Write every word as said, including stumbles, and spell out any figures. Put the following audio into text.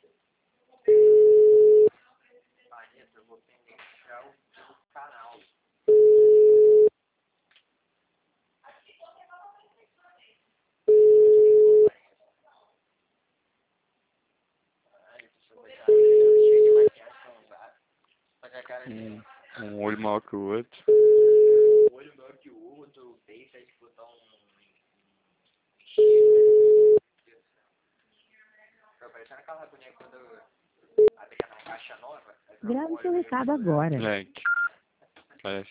Vanessa, eu vou deixar o seu canal. Ai, deixa eu botar cheio de maquiagem, fazer a cara de Um, um olho maior que o outro. um olho maior que o outro, o peito aí de botar um enxerga. Tô parecendo aquela boneca quando abria na caixa nova. Grave seu recado agora. Gente, parece